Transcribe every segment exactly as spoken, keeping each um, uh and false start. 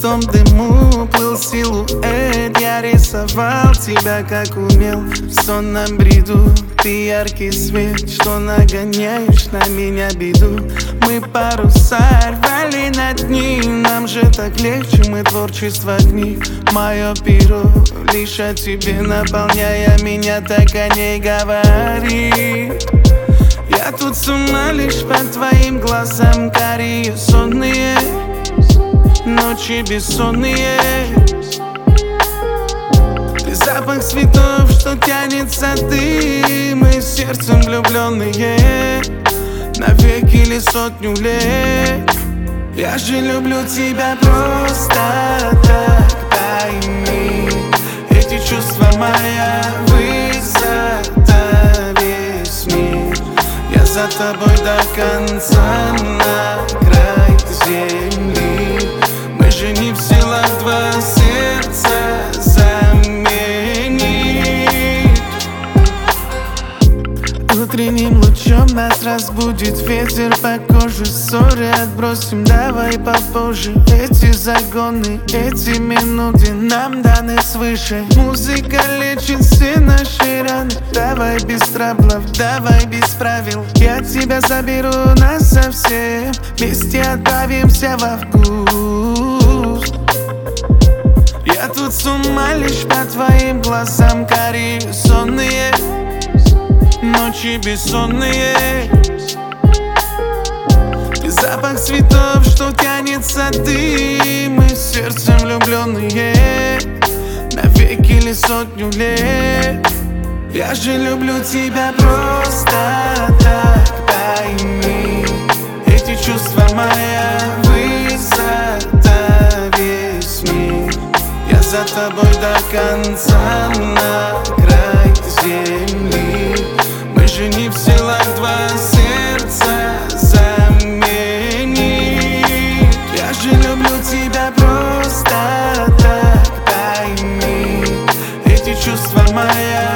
густом дыму плыл силуэт. Я рисовал тебя, как умел, в сонном бреду. Ты яркий свет, что нагоняешь на меня беду. Мы паруса рвали над ним, нам же так легче, мы творчество книг. Мое перо лишь о тебе, наполняя меня, так о ней говорит. Я тут с ума лишь по твоим глазам, карие сонные, ночи бессонные. Ты запах цветов, что тянется дым, мы сердцем влюбленные на век или сотню лет. Я же люблю тебя просто так, пойми. Эти чувства моя высота, весь мир. Я за тобой до конца, на край земли. Мы же не в силах два сердца заменить. Утренним лучом нас разбудит ветер по коже. Ссоры отбросим, давай попозже. Эти загоны, эти минуты нам даны свыше. Музыка лечит все наши раны. Давай без траблов, давай без правил. Я тебя заберу насовсем, вместе отправимся во вкус. Я тут с ума лишь по твоим глазам, карие сонные, ночи бессонные. Ты запах цветов, что тянется дым, мы сердцем влюбленные на век или сотню лет. Я же люблю тебя просто так, пойми. Эти чувства моя высота, весь мир. Я за тобой до конца, на край земли. Мы же не в силах два сердца заменить. Я же люблю тебя просто так, пойми. Эти чувства моя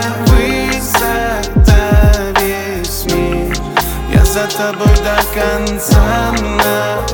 высота, весь мир. Я за тобой до конца, на